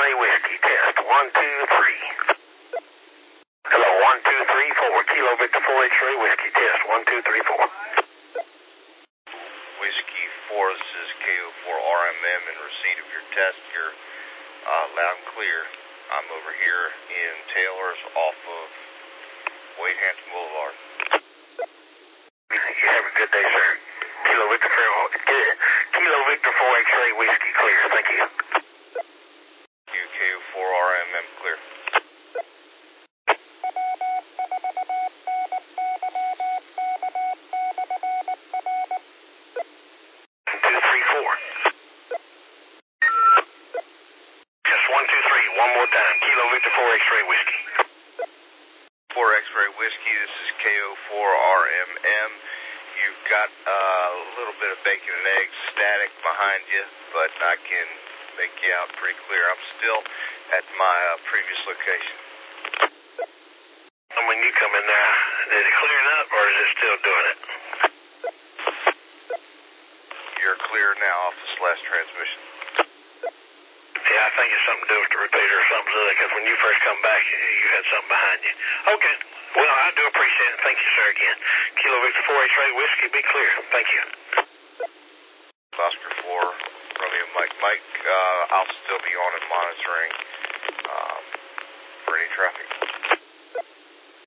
X-ray whiskey test. 1, 2, 3. Hello, 1, 2, 3, 4. Kilo Victor 4 X-ray whiskey test. 1, 2, 3, 4. Whiskey 4, this is KO4RMM in receipt of your test. You're loud and clear. I'm over here in Taylor's off of Wade Hanson Boulevard. You have a good day, sir. Kilo Victor 4 X-ray whiskey clear. Thank you. KO4RMM clear. 1, 2, 3, 4. Just 1, 2, 3. One more time. Kilo Victor 4 X-ray whiskey. 4 X-ray whiskey. This is KO4RMM. You've got a little bit of bacon and eggs static behind you, but I can make you out pretty clear. I'm still at my previous location. And when you come in there, is it clearing up or is it still doing it? You're clear now off this last transmission. Yeah, I think it's something to do with the repeater or something, because when you first come back, you had something behind you. Okay. Well, I do appreciate it. Thank you, sir, again. Kilo Victor 4 X-ray whiskey, be clear. Thank you. Oscar 4, Romeo Mike. Mike, I'll still be on and monitoring for any traffic.